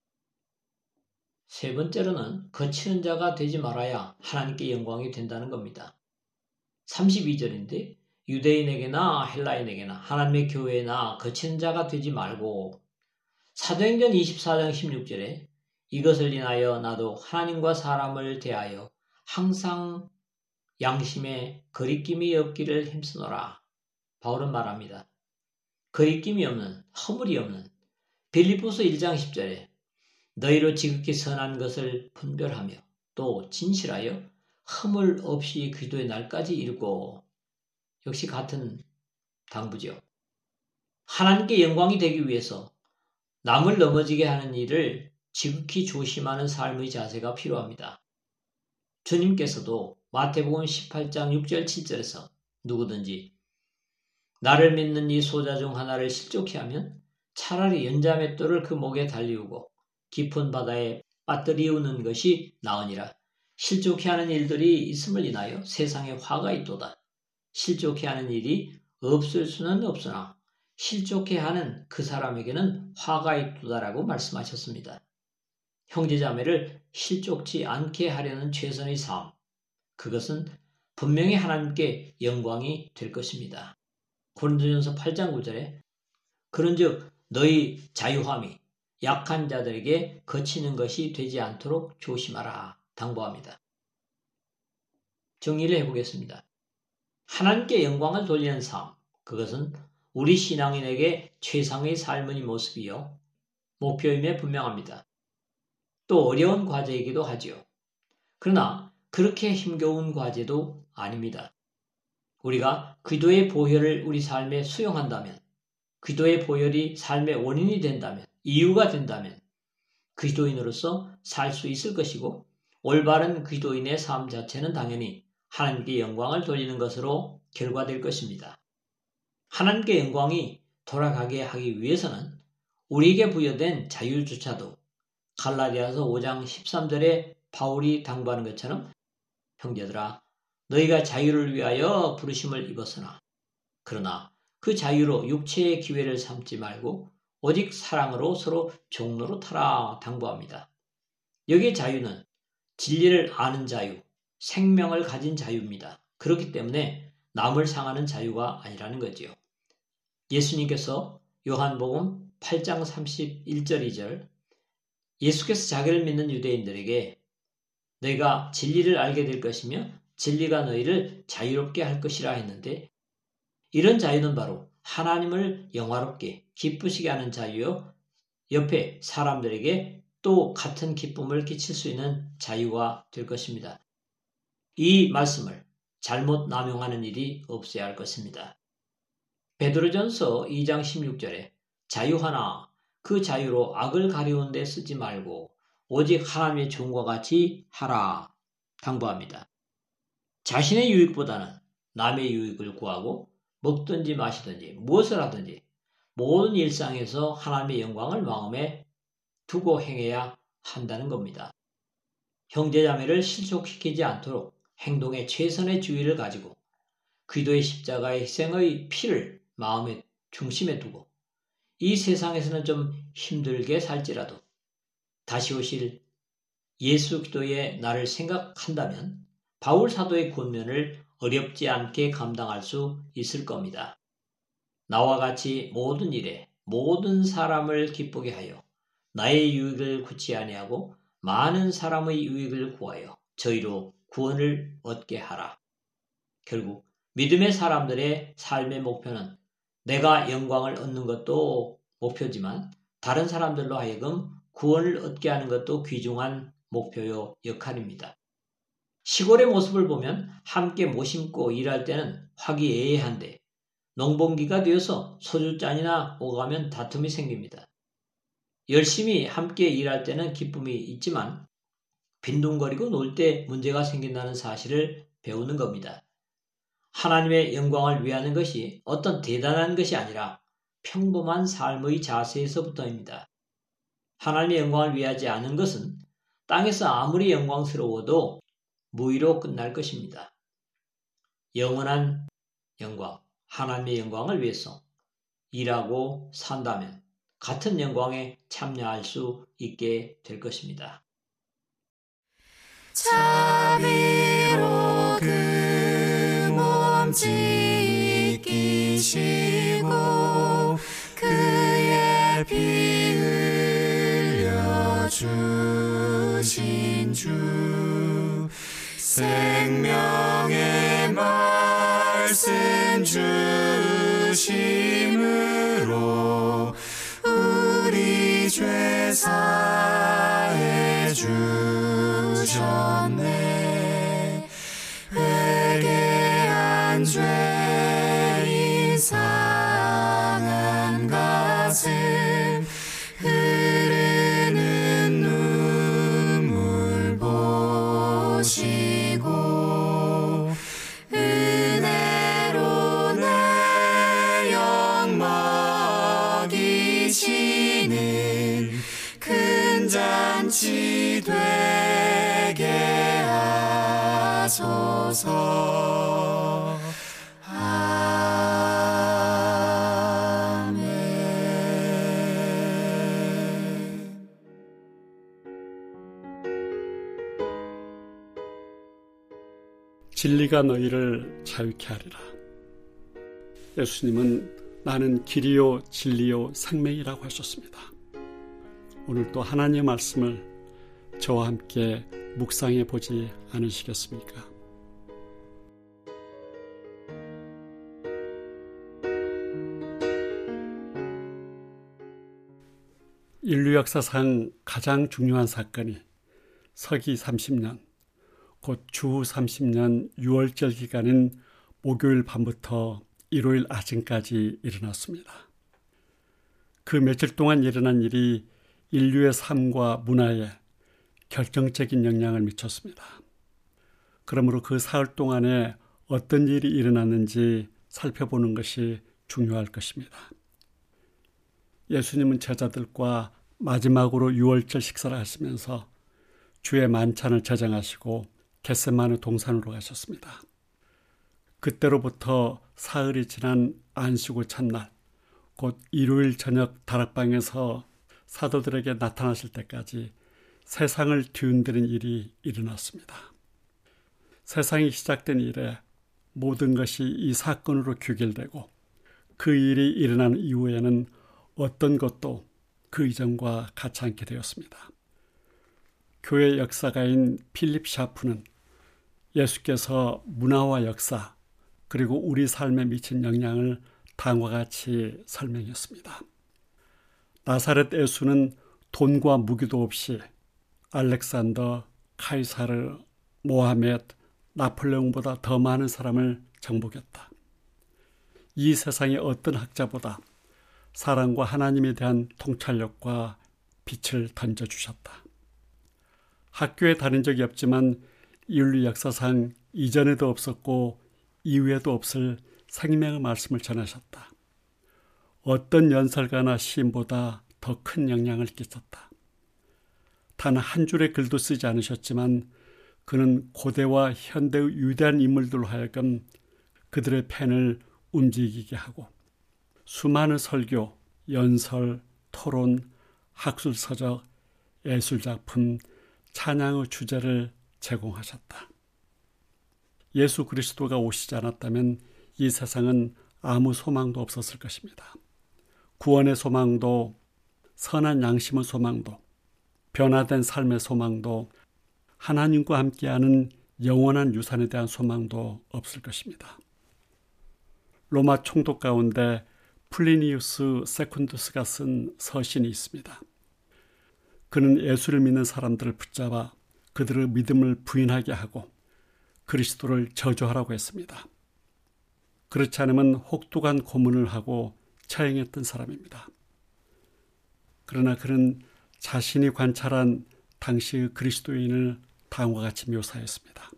세 번째로는 거치는 자가 되지 말아야 하나님께 영광이 된다는 겁니다. 삼십이 절인데 유대인에게나 헬라인에게나 하나님의 교회나 거치는 자가 되지 말고 사도행전 이십사 장 십육 절에 이것을 인하여 나도 하나님과 사람을 대하여 항상 양심에 거리낌이 없기를 힘쓰노라. 바울은 말합니다. 거리낌이 없는, 허물이 없는 빌립보서 일 장 십 절에 너희로 지극히 선한 것을 분별하며 또 진실하여 허물 없이 그리스도의 날까지 이르고 역시 같은 당부죠. 하나님께 영광이 되기 위해서 남을 넘어지게 하는 일을 지극히 조심하는 삶의 자세가 필요합니다. 주님께서도 마태복음 십팔 장 육 절 칠 절에서 누구든지 나를 믿는 이 소자 중 하나를 실족케 하면 차라리 연자맷돌을 그 목에 달리우고 깊은 바다에 빠뜨리우는 것이 나으니라. 실족케 하는 일들이 있음을 인하여 세상에 화가 있도다. 실족케 하는 일이 없을 수는 없으나 실족케 하는 그 사람에게는 화가 있도다라고 말씀하셨습니다. 형제자매를 실족치 않게 하려는 최선의 삶, 그것은 분명히 하나님께 영광이 될 것입니다. 고린도전서 팔 장 구 절에 그런즉 너희 자유함이 약한 자들에게 거치는 것이 되지 않도록 조심하라 당부합니다. 정리를 해보겠습니다. 하나님께 영광을 돌리는 삶, 그것은 우리 신앙인에게 최상의 삶의 모습이요 목표임에 분명합니다. 또 어려운 과제이기도 하지요. 그러나 그렇게 힘겨운 과제도 아닙니다. 우리가 기도의 보혈을 우리 삶에 수용한다면, 기도의 보혈이 삶의 원인이 된다면, 이유가 된다면 기도인으로서 살 수 있을 것이고, 올바른 기도인의 삶 자체는 당연히 하나님께 영광을 돌리는 것으로 결과될 것입니다. 하나님께 영광이 돌아가게 하기 위해서는 우리에게 부여된 자유조차도 갈라디아서 오 장 십삼 절에 바울이 당부하는 것처럼 형제들아 너희가 자유를 위하여 부르심을 입었으나 그러나 그 자유로 육체의 기회를 삼지 말고 오직 사랑으로 서로 종로로 타라 당부합니다. 여기의 자유는 진리를 아는 자유, 생명을 가진 자유입니다. 그렇기 때문에 남을 상하는 자유가 아니라는 거지요. 예수님께서 요한복음 팔 장 삼십일 절 이 절 예수께서 자기를 믿는 유대인들에게 너희가 진리를 알게 될 것이며 진리가 너희를 자유롭게 할 것이라 했는데, 이런 자유는 바로 하나님을 영화롭게 기쁘시게 하는 자유요, 옆에 사람들에게 또 같은 기쁨을 끼칠 수 있는 자유가 될 것입니다. 이 말씀을 잘못 남용하는 일이 없어야 할 것입니다. 베드로전서 이 장 십육 절에 자유하나 그 자유로 악을 가리운 데 쓰지 말고 오직 하나님의 종과 같이 하라 당부합니다. 자신의 유익보다는 남의 유익을 구하고 먹든지 마시든지 무엇을 하든지 모든 일상에서 하나님의 영광을 마음에 두고 행해야 한다는 겁니다. 형제자매를 실족시키지 않도록 행동에 최선의 주의를 가지고 그리스도의 십자가의 희생의 피를 마음의 중심에 두고 이 세상에서는 좀 힘들게 살지라도 다시 오실 예수 그리스도의 나를 생각한다면 바울 사도의 권면을 어렵지 않게 감당할 수 있을 겁니다. 나와 같이 모든 일에 모든 사람을 기쁘게 하여 나의 유익을 구치 아니하고 많은 사람의 유익을 구하여 저희로 구원을 얻게 하라. 결국 믿음의 사람들의 삶의 목표는 내가 영광을 얻는 것도 목표지만 다른 사람들로 하여금 구원을 얻게 하는 것도 귀중한 목표요 역할입니다. 시골의 모습을 보면 함께 모심고 일할 때는 화기애애한데 농번기가 되어서 소주잔이나 오가면 다툼이 생깁니다. 열심히 함께 일할 때는 기쁨이 있지만 빈둥거리고 놀 때 문제가 생긴다는 사실을 배우는 겁니다. 하나님의 영광을 위하는 것이 어떤 대단한 것이 아니라 평범한 삶의 자세에서부터입니다. 하나님의 영광을 위하지 않은 것은 땅에서 아무리 영광스러워도 무의로 끝날 것입니다. 영원한 영광, 하나님의 영광을 위해서 일하고 산다면 같은 영광에 참여할 수 있게 될 것입니다. 자비로 그 몸 찢기시고 그의 피 흘려 주신 주 생명의 말씀 주심으로 우리 죄 사해 주셨네. 회개한 죄인 상한 가슴 흐르는 눈물 보시고 은혜로 내 영 먹이시는 큰 잔치 되게 하소서. 아멘. 진리가 너희를 자유케 하리라. 예수님은 나는 길이요 진리요 생명이라고 하셨습니다. 오늘도 하나님의 말씀을 저와 함께 묵상해 보지 않으시겠습니까? 인류 역사상 가장 중요한 사건이 서기 삼십 년, 곧 주후 삼십 년 유월절 기간인 목요일 밤부터 일요일 아침까지 일어났습니다. 그 며칠 동안 일어난 일이 인류의 삶과 문화에 결정적인 영향을 미쳤습니다. 그러므로 그 사흘 동안에 어떤 일이 일어났는지 살펴보는 것이 중요할 것입니다. 예수님은 제자들과 마지막으로 유월절 식사를 하시면서 주의 만찬을 제정하시고 겟세마네 동산으로 가셨습니다. 그때로부터 사흘이 지난 안식 후 첫날, 곧 일요일 저녁 다락방에서 사도들에게 나타나실 때까지 세상을 뒤흔드는 일이 일어났습니다. 세상이 시작된 이래 모든 것이 이 사건으로 규결되고 그 일이 일어난 이후에는 어떤 것도 그 이전과 같지 않게 되었습니다. 교회 역사가인 필립 샤프는 예수께서 문화와 역사 그리고 우리 삶에 미친 영향을 다음과 같이 설명했습니다. 나사렛 예수는 돈과 무기도 없이 알렉산더, 카이사르, 모하메드, 나폴레옹보다 더 많은 사람을 정복했다. 이 세상의 어떤 학자보다 사랑과 하나님에 대한 통찰력과 빛을 던져주셨다. 학교에 다닌 적이 없지만 인류 역사상 이전에도 없었고 이후에도 없을 생명의 말씀을 전하셨다. 어떤 연설가나 시인보다 더 큰 영향을 끼쳤다. 단 한 줄의 글도 쓰지 않으셨지만 그는 고대와 현대의 위대한 인물들로 하여금 그들의 펜을 움직이게 하고 수많은 설교, 연설, 토론, 학술서적, 예술작품, 찬양의 주제를 제공하셨다. 예수 그리스도가 오시지 않았다면 이 세상은 아무 소망도 없었을 것입니다. 구원의 소망도, 선한 양심의 소망도, 변화된 삶의 소망도, 하나님과 함께하는 영원한 유산에 대한 소망도 없을 것입니다. 로마 총독 가운데 플리니우스 세쿤두스가 쓴 서신이 있습니다. 그는 예수를 믿는 사람들을 붙잡아 그들의 믿음을 부인하게 하고 그리스도를 저주하라고 했습니다. 그렇지 않으면 혹독한 고문을 하고 처형했던 사람입니다. 그러나 그는 자신이 관찰한 당시의 그리스도인을 다음과 같이 묘사했습니다.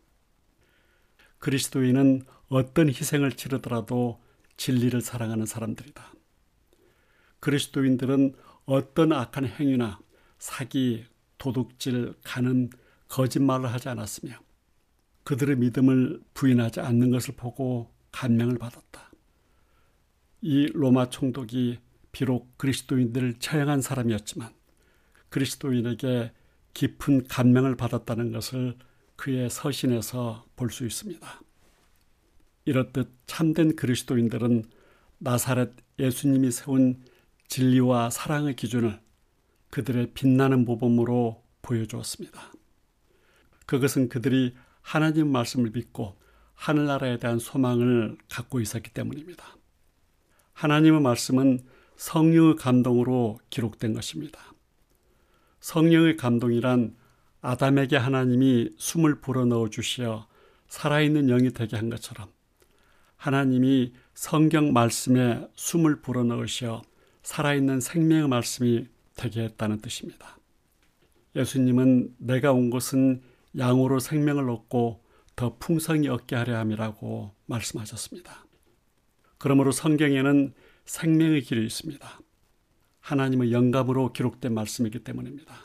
그리스도인은 어떤 희생을 치르더라도 진리를 사랑하는 사람들이다. 그리스도인들은 어떤 악한 행위나 사기, 도둑질, 간음, 거짓말을 하지 않았으며 그들의 믿음을 부인하지 않는 것을 보고 감명을 받았다. 이 로마 총독이 비록 그리스도인들을 처형한 사람이었지만 그리스도인에게 깊은 감명을 받았다는 것을 그의 서신에서 볼 수 있습니다. 이렇듯 참된 그리스도인들은 나사렛 예수님이 세운 진리와 사랑의 기준을 그들의 빛나는 모범으로 보여주었습니다. 그것은 그들이 하나님 말씀을 믿고 하늘나라에 대한 소망을 갖고 있었기 때문입니다. 하나님의 말씀은 성령의 감동으로 기록된 것입니다. 성령의 감동이란 아담에게 하나님이 숨을 불어넣어 주시어 살아있는 영이 되게 한 것처럼 하나님이 성경 말씀에 숨을 불어넣으시어 살아있는 생명의 말씀이 되게 했다는 뜻입니다. 예수님은 내가 온 것은 양으로 생명을 얻고 더 풍성히 얻게 하려 함이라고 말씀하셨습니다. 그러므로 성경에는 생명의 길이 있습니다. 하나님의 영감으로 기록된 말씀이기 때문입니다.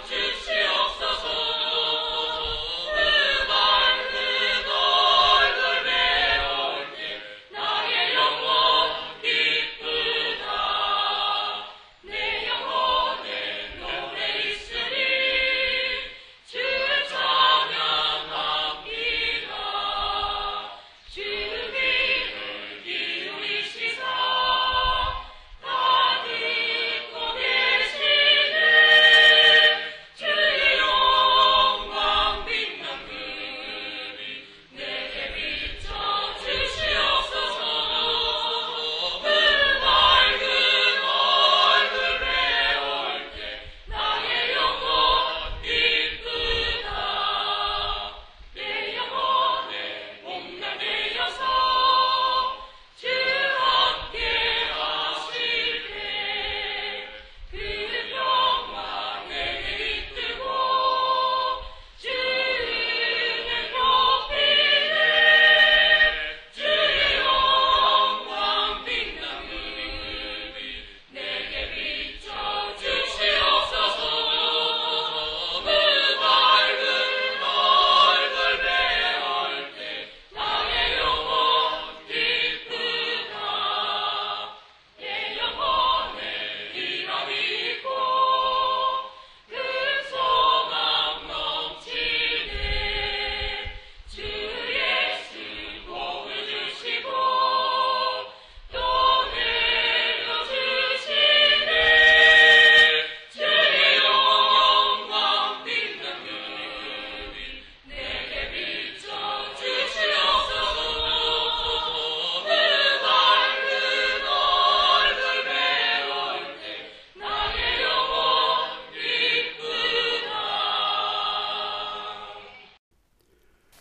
주시옵소서. 그만 그걸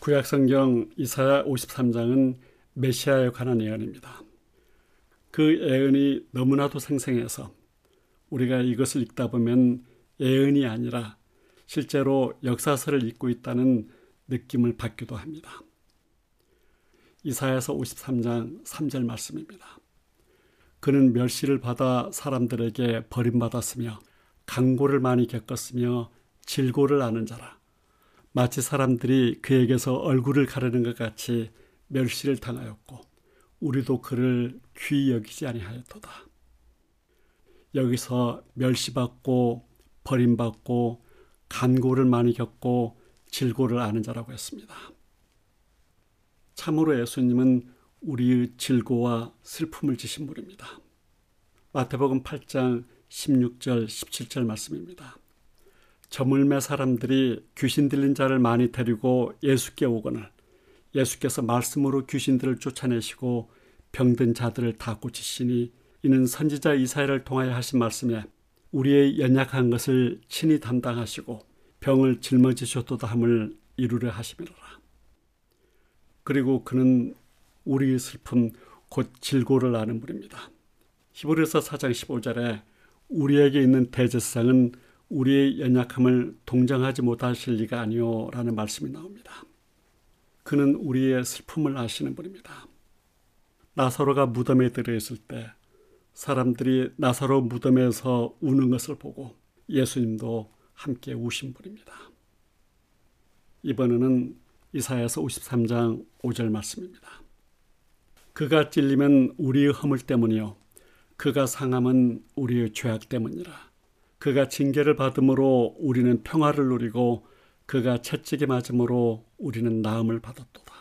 구약성경 이사야 오십삼 장은 메시아에 관한 예언입니다. 그 예언이 너무나도 생생해서 우리가 이것을 읽다 보면 예언이 아니라 실제로 역사서를 읽고 있다는 느낌을 받기도 합니다. 이사야서 오십삼 장 삼 절 말씀입니다. 그는 멸시를 받아 사람들에게 버림받았으며 강고를 많이 겪었으며 질고를 아는 자라. 마치 사람들이 그에게서 얼굴을 가르는 것 같이 멸시를 당하였고 우리도 그를 귀히 여기지 아니하였도다. 여기서 멸시받고 버림받고 간고를 많이 겪고 질고를 아는 자라고 했습니다. 참으로 예수님은 우리의 질고와 슬픔을 지신 분입니다. 마태복음 팔 장 십육 절 십칠 절 말씀입니다. 저물매 사람들이 귀신 들린 자를 많이 데리고 예수께 오거늘 예수께서 말씀으로 귀신들을 쫓아내시고 병든 자들을 다 고치시니 이는 선지자 이사야를 통하여 하신 말씀에 우리의 연약한 것을 친히 담당하시고 병을 짊어지셨도다 함을 이루려 하심이로라. 그리고 그는 우리의 슬픔 곧 질고를 아는 분입니다. 히브리서 사 장 십오 절에 우리에게 있는 대제사장은 우리의 연약함을 동정하지 못하실 리가 아니오 라는 말씀이 나옵니다. 그는 우리의 슬픔을 아시는 분입니다. 나사로가 무덤에 들어있을 때 사람들이 나사로 무덤에서 우는 것을 보고 예수님도 함께 우신 분입니다. 이번에는 이사야서 오십삼 장 오 절 말씀입니다. 그가 찔리면 우리의 허물 때문이요 그가 상함은 우리의 죄악 때문이라. 그가 징계를 받음으로 우리는 평화를 누리고 그가 채찍에 맞음으로 우리는 나음을 받았도다.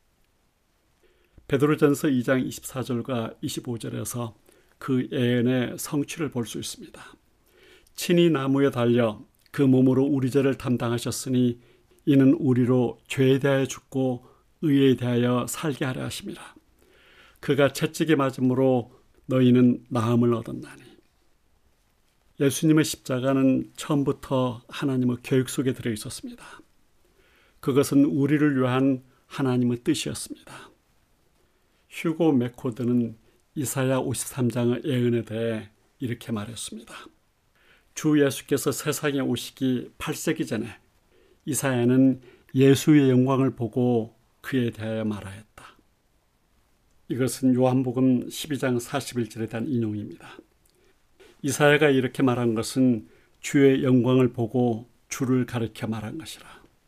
베드로전서 이 장 이십사 절과 이십오 절에서 그 예언의 성취를 볼 수 있습니다. 친히 나무에 달려 그 몸으로 우리 죄를 담당하셨으니 이는 우리로 죄에 대하여 죽고 의에 대하여 살게 하려 하심이라. 그가 채찍에 맞음으로 너희는 나음을 얻었나니. 예수님의 십자가는 처음부터 하나님의 계획 속에 들어 있었습니다. 그것은 우리를 위한 하나님의 뜻이었습니다. 휴고 맥코드는 이사야 오십삼 장의 예언에 대해 이렇게 말했습니다. 주 예수께서 세상에 오시기 팔 세기 전에 이사야는 예수의 영광을 보고 그에 대하여 말하였다. 이것은 요한복음 십이 장 사십일 절에 대한 인용입니다. 이사야가 이렇게 말한 것은 주의 영광을 보고 주를 가리켜 말한 것이라.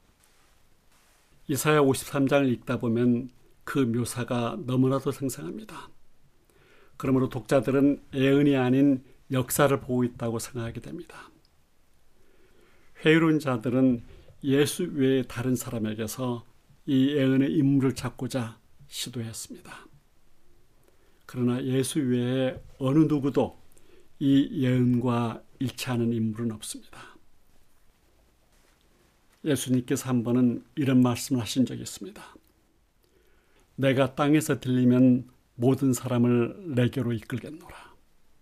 이사야 오십삼 장을 읽다 보면 그 묘사가 너무나도 생생합니다. 그러므로 독자들은 예언이 아닌 역사를 보고 있다고 생각하게 됩니다. 회의로운 자들은 예수 외에 다른 사람에게서 이 예언의 인물을 찾고자 시도했습니다. 그러나 예수 외에 어느 누구도 이 예언과 일치하는 인물은 없습니다. 예수님께서 한 번은 이런 말씀을 하신 적이 있습니다. 내가 땅에서 들리면 모든 사람을 내게로 이끌겠노라.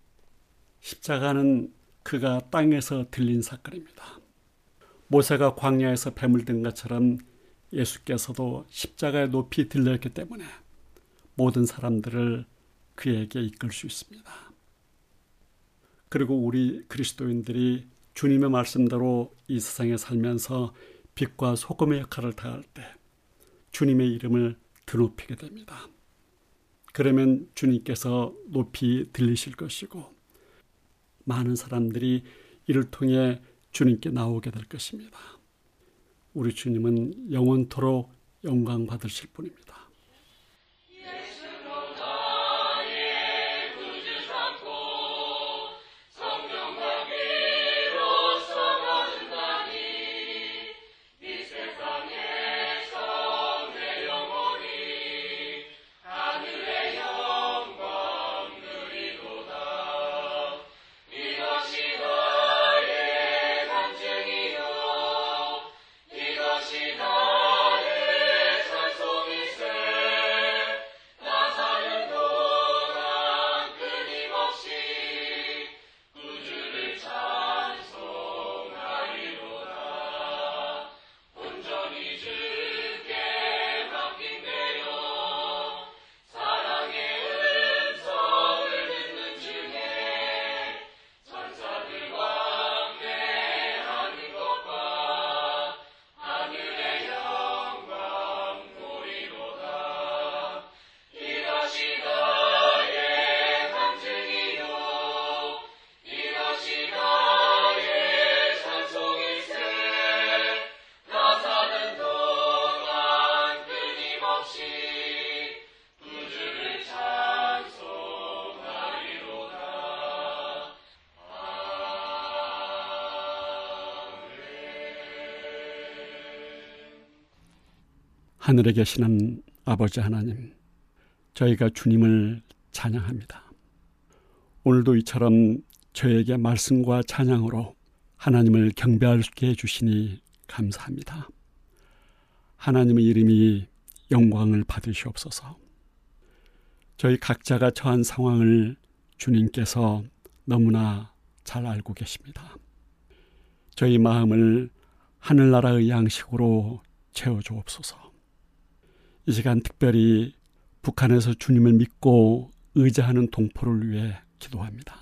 십자가는 그가 땅에서 들린 사건입니다. 모세가 광야에서 뱀을 든 것처럼 예수께서도 십자가에 높이 들렸기 때문에 모든 사람들을 그에게 이끌 수 있습니다. 그리고 우리 그리스도인들이 주님의 말씀대로 이 세상에 살면서 빛과 소금의 역할을 다할 때 주님의 이름을 드높이게 됩니다. 그러면 주님께서 높이 들리실 것이고 많은 사람들이 이를 통해 주님께 나오게 될 것입니다. 우리 주님은 영원토록 영광 받으실 분입니다. 이것이 나의 찬송이세 하늘에 계시는 아버지 하나님, 저희가 주님을 찬양합니다. 오늘도 이처럼 저에게 말씀과 찬양으로 하나님을 경배할 수 있게 해주시니 감사합니다. 하나님의 이름이 영광을 받으시옵소서. 저희 각자가 처한 상황을 주님께서 너무나 잘 알고 계십니다. 저희 마음을 하늘나라의 양식으로 채워주옵소서. 이 시간 특별히 북한에서 주님을 믿고 의지하는 동포를 위해 기도합니다.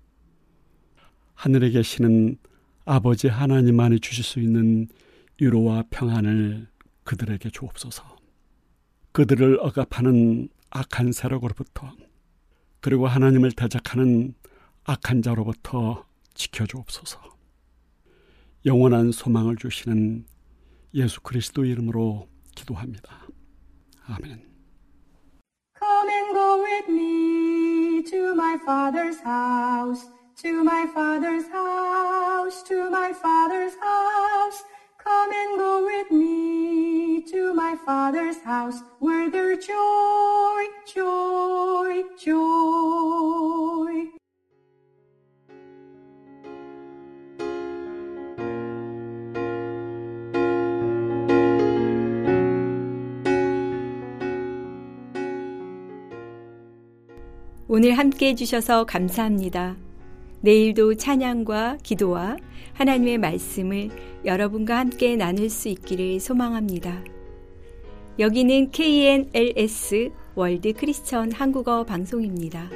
하늘에 계시는 아버지 하나님만이 주실 수 있는 위로와 평안을 그들에게 주옵소서. 그들을 억압하는 악한 세력으로부터, 그리고 하나님을 대적하는 악한 자로부터 지켜주옵소서. 영원한 소망을 주시는 예수 그리스도 이름으로 기도합니다. 아멘. Come and go with me to my Father's house, to my Father's house, to my Father's house. Come and go with me to my Father's house, where there's joy, joy, joy. 오늘 함께 해주셔서 감사합니다. 내일도 찬양과 기도와 하나님의 말씀을 여러분과 함께 나눌 수 있기를 소망합니다. 여기는 케이엔엘에스 월드 크리스천 한국어 방송입니다.